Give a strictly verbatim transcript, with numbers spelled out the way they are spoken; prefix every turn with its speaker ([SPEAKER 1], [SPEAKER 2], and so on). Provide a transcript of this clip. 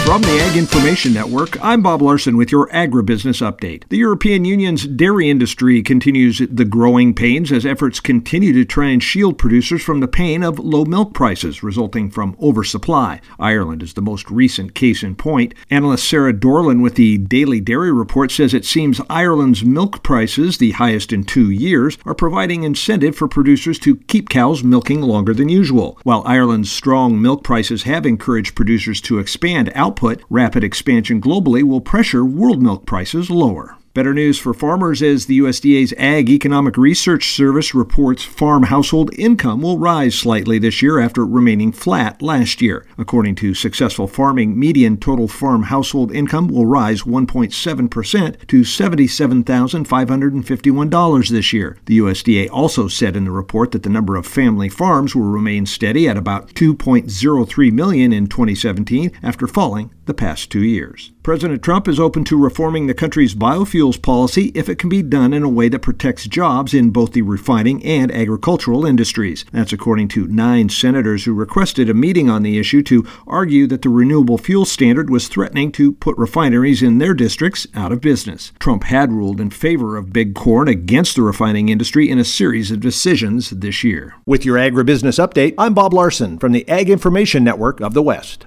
[SPEAKER 1] From the Ag Information Network, I'm Bob Larson with your agribusiness update. The European Union's dairy industry continues the growing pains as efforts continue to try and shield producers from the pain of low milk prices resulting from oversupply. Ireland is the most recent case in point. Analyst Sarah Dorland with the Daily Dairy Report says it seems Ireland's milk prices, the highest in two years, are providing incentive for producers to keep cows milking longer than usual. While Ireland's strong milk prices have encouraged producers to expand output, rapid expansion globally will pressure world milk prices lower. Better news for farmers as the U S D A's Ag Economic Research Service reports farm household income will rise slightly this year after remaining flat last year. According to Successful Farming, median total farm household income will rise one point seven percent to seventy-seven thousand five hundred fifty-one dollars this year. The U S D A also said in the report that the number of family farms will remain steady at about two point zero three million in twenty seventeen after falling the past two years. President Trump is open to reforming the country's biofuels policy if it can be done in a way that protects jobs in both the refining and agricultural industries. That's according to nine senators who requested a meeting on the issue to argue that the renewable fuel standard was threatening to put refineries in their districts out of business. Trump had ruled in favor of big corn against the refining industry in a series of decisions this year.
[SPEAKER 2] With your agribusiness update, I'm Bob Larson from the Ag Information Network of the West.